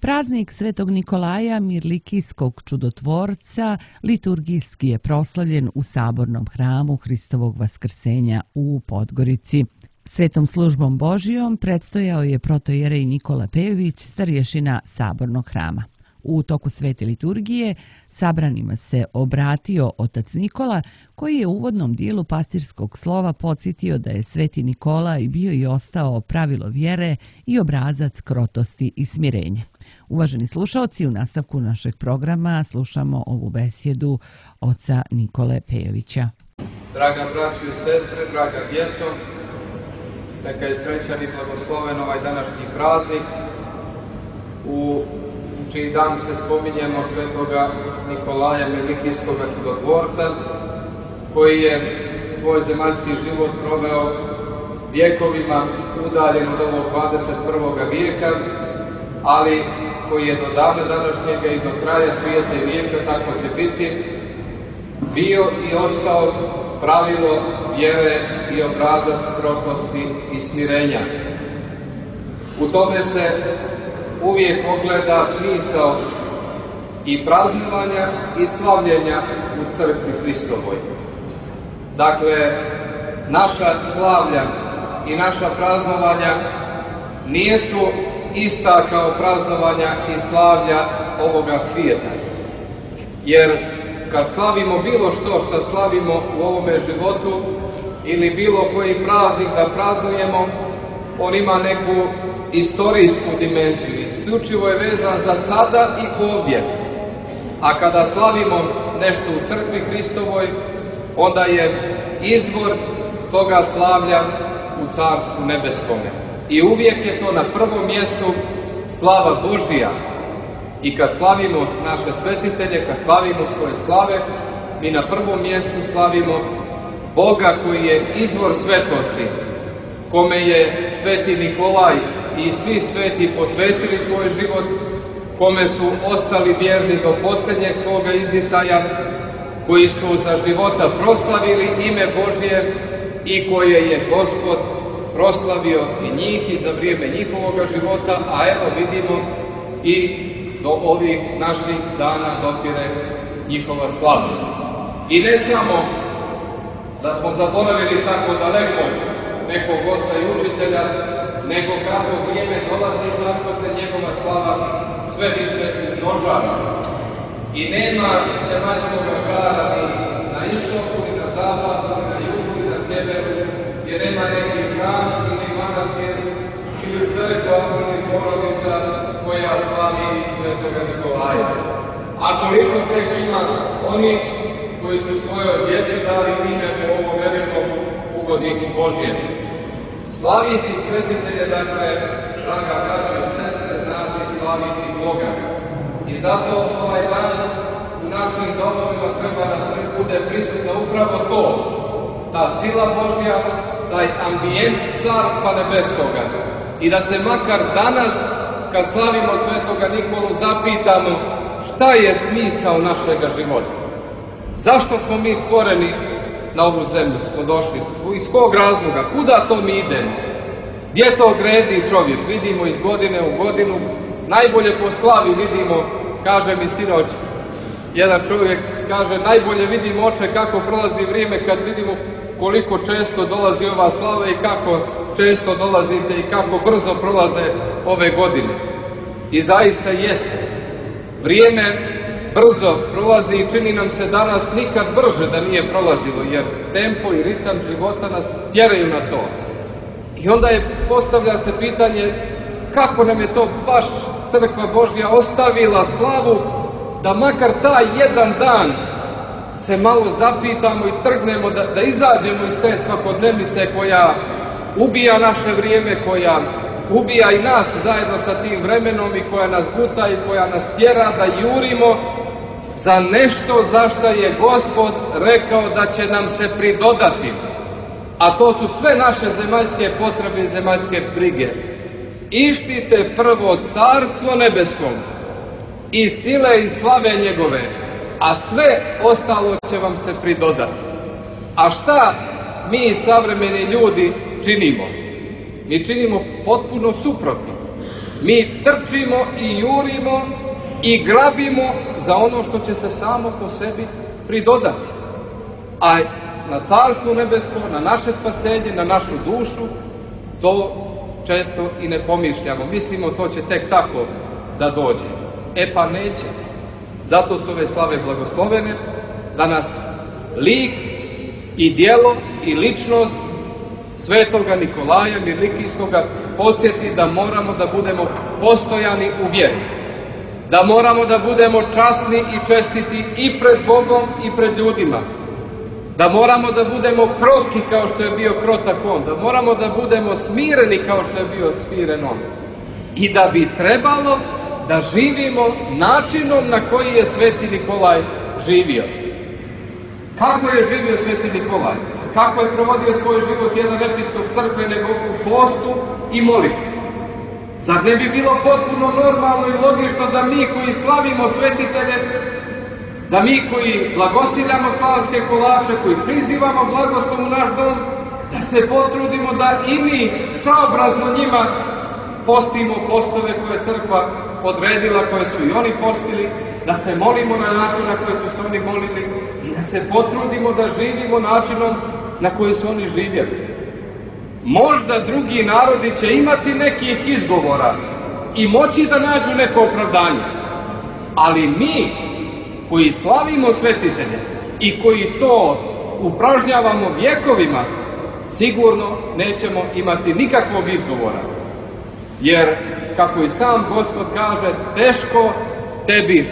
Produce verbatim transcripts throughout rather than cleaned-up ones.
Praznik Svetog Nikolaja, Mirlikijskog čudotvorca, liturgijski je proslavljen u Sabornom hramu Hristovog Vaskrsenja u Podgorici. Svetom službom Božijom predstojao je protojerej Nikola Pejović, starješina Sabornog hrama. U toku svete liturgije sabranima se obratio otac Nikola, koji je u uvodnom dijelu pastirskog slova podsjetio da je sveti Nikolaj bio i ostao pravilo vjere i obrazac krotosti i smirenja. Uvaženi slušaoci, u nastavku našeg programa slušamo ovu besjedu oca Nikole Pejovića. Draga braćo i sestre, draga djeco, neka je srećan i blagosloven ovaj današnji praznik u čiji dan se spominjemo svetoga Nikolaja Mirlikijskog čudotvorca, koji je svoj zemaljski život proveo vjekovima udaljen od ovog dvadeset prvog vijeka, ali koji je do dana današnjega i do kraja svijeta i vijeka, tako će biti, bio i ostao pravilo vjere i obrazac krotosti i smirenja. U tome se uvijek ogleda smisao i praznovanja i slavljenja u crkvi Hristovoj. Dakle, naša slavlja i naša praznovanja nisu ista kao praznovanja i slavlja ovoga svijeta. Jer kad slavimo bilo što što slavimo u ovome životu ili bilo koji praznik da praznujemo, on ima neku istorijsku dimenziju, isključivo je vezan za sada i ovdje. A kada slavimo nešto u crkvi Hristovoj, onda je izvor toga slavlja u Carstvu nebeskome. I uvijek je to na prvom mjestu slava Božija. I kad slavimo naše svetitelje, kad slavimo svoje slave, mi na prvom mjestu slavimo Boga koji je izvor svetosti, kome je sveti Nikolaj i svi sveti posvetili svoj život, kome su ostali vjerni do posljednjeg svoga izdisaja, koji su za života proslavili ime Božje i koje je Gospod proslavio i njih i za vrijeme njihovoga života, a evo vidimo i do ovih naših dana dopire njihova slava. I ne samo da smo zaboravili tako daleko nekog oca i učitelja, nego kako vrijeme dolazi, tako se njegova slava sve više umnožava. I nema zemaljskog žara ni na istoku, ni na zapadu, ni na jugu, ni na sjeveru, jer nema neki hram ili manastir, ili crkva, ili porodica koja slavi svetoga Nikolaja. A koliko tek ima oni koji su svojoj djeci dali ime po ovom velikom ugodniku Božjem. Slaviti svetitelje, dakle, draga braćo i sestre, znači slaviti Boga. I zato ovaj dan u našim domovima treba da bude prisutna upravo to, ta sila Božja, taj ambijent Carstva nebeskoga. I da se makar danas, kad slavimo svetoga Nikolu, zapitamo šta je smisao našega života. Zašto smo mi stvoreni na ovu zemlju, smo došli? Iz kog razloga? Kuda to mi idemo? Gdje to gredi čovjek? Vidimo iz godine u godinu. Najbolje po slavi vidimo, kaže mi sinoć, jedan čovjek kaže, najbolje vidimo, oče, kako prolazi vrijeme kad vidimo koliko često dolazi ova slava i kako često dolazite i kako brzo prolaze ove godine. I zaista jeste. Vrijeme brzo prolazi i čini nam se danas nikad brže da nije prolazilo, jer tempo i ritam života nas tjeraju na to. I onda je, postavlja se pitanje kako nam je to baš Crkva Božja ostavila slavu da makar taj jedan dan se malo zapitamo i trgnemo, da, da izađemo iz te svakodnevnice koja ubija naše vrijeme, koja ubija i nas zajedno sa tim vremenom i koja nas guta i koja nas tjera da jurimo za nešto za što je Gospod rekao da će nam se pridodati. A to su sve naše zemaljske potrebe i zemaljske brige. Ištite prvo Carstvo nebesko i sile i slave njegove, a sve ostalo će vam se pridodati. A šta mi savremeni ljudi činimo? Mi činimo potpuno suprotno. Mi trčimo i jurimo i grabimo za ono što će se samo po sebi pridodati. A na Carstvu nebesko, na naše spasenje, na našu dušu, to često i ne pomišljamo. Mislimo to će tek tako da dođe. E pa neće. Zato su ove slave blagoslovene, da nas lik i djelo i ličnost Svetoga Nikolaja Mirlikijskoga podsjeti da moramo da budemo postojani u vjeri. Da moramo da budemo časni i čestiti i pred Bogom i pred ljudima. Da moramo da budemo krotki kao što je bio krotak on. Da moramo da budemo smireni kao što je bio smiren on. I da bi trebalo da živimo načinom na koji je Sveti Nikolaj živio. Kako je živio Sveti Nikolaj? Kako je provodio svoj život jedan episkop crkve nego u postu i molitvi? Zar ne bi bilo potpuno normalno i logično da mi koji slavimo svetitelje, da mi koji blagosiljamo slavske kolače, koji prizivamo blagoslov u naš dom, da se potrudimo da i mi saobrazno njima postimo postove koje je crkva odredila, koje su i oni postili, da se molimo na način na koji su se oni molili i da se potrudimo da živimo načinom na koji su oni živjeli. Možda drugi narodi će imati nekih izgovora i moći da nađu neko opravdanje, ali mi koji slavimo svetitelje i koji to upražnjavamo vjekovima, sigurno nećemo imati nikakvog izgovora. Jer, kako i sam Gospod kaže, teško tebi,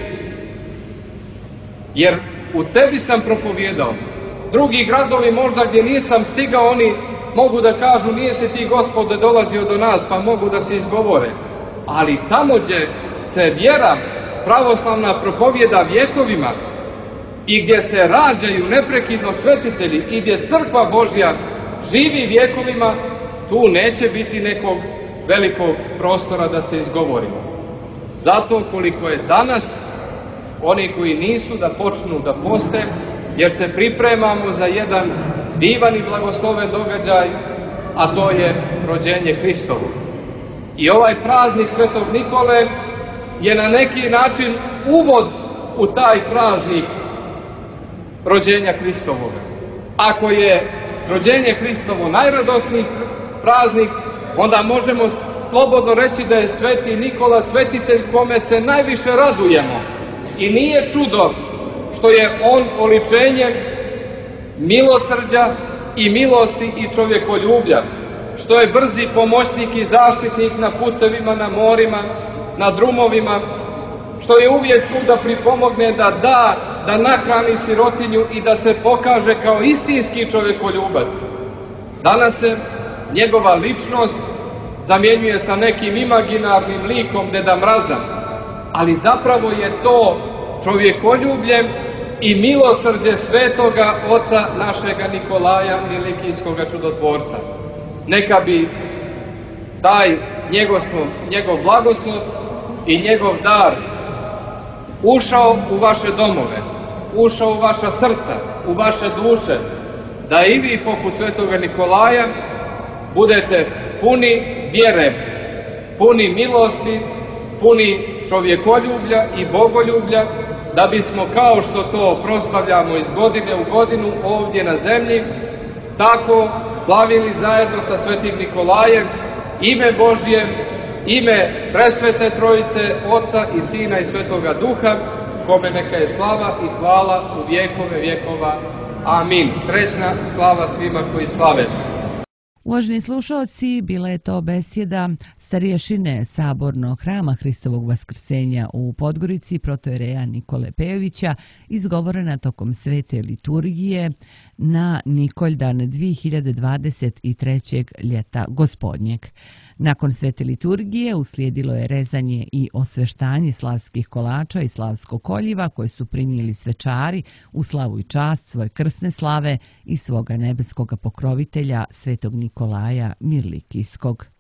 jer u tebi sam propovjedao. Drugi gradovi možda gdje nisam stigao, oni mogu da kažu nije se ti Gospode dolazio do nas, pa mogu da se izgovore. Ali tamo gdje se vjera pravoslavna propovjeda vjekovima i gdje se rađaju neprekidno svetitelji i gdje crkva Božja živi vjekovima, tu neće biti nekog velikog prostora da se izgovorimo. Zato koliko je danas oni koji nisu da počnu da poste, jer se pripremamo za jedan divan i blagosloven događaj, a to je rođenje Hristovo. I ovaj praznik Svetog Nikole je na neki način uvod u taj praznik rođenja Hristovoga. Ako je rođenje Hristovo najradosniji praznik, onda možemo slobodno reći da je Sveti Nikola svetitelj kome se najviše radujemo. I nije čudo što je on oličenje milosrđa i milosti i čovjekoljublja, što je brzi pomoćnik i zaštitnik na putevima, na morima, na drumovima, što je uvijek tu da pripomogne, da da, da nahrani sirotinju i da se pokaže kao istinski čovjekoljubac. Danas se njegova ličnost zamjenjuje sa nekim imaginarnim likom Deda Mraza, ali zapravo je to čovjekoljublje i milosrđe svetoga oca našega Nikolaja Mirlikijskoga čudotvorca. Neka bi taj njegoslov, njegov blagoslov i njegov dar ušao u vaše domove, ušao u vaša srca, u vaše duše, da i vi poput svetoga Nikolaja budete puni vjere, puni milosti, puni čovjekoljublja i bogoljublja, da bismo, kao što to proslavljamo iz godine u godinu ovdje na zemlji, tako slavili zajedno sa Svetim Nikolajem ime Božje, ime Presvete Trojice, Oca i Sina i Svetoga Duha, kome neka je slava i hvala u vjekove vjekova. Amin. Srećna slava svima koji slave. Uvaženi slušalci, bila je to besjeda starješine Sabornog hrama Hristovog Vaskrsenja u Podgorici, protojereja Nikole Pejovića, izgovorena tokom svete liturgije na Nikoljdan dvije hiljade dvadeset trećeg ljeta gospodnjeg. Nakon svete liturgije uslijedilo je rezanje i osveštanje slavskih kolača i slavskog koljiva koje su prinijeli svečari u slavu i čast svoje krsne slave i svoga nebeskoga pokrovitelja Svetog Nikolaja Mirlikijskog.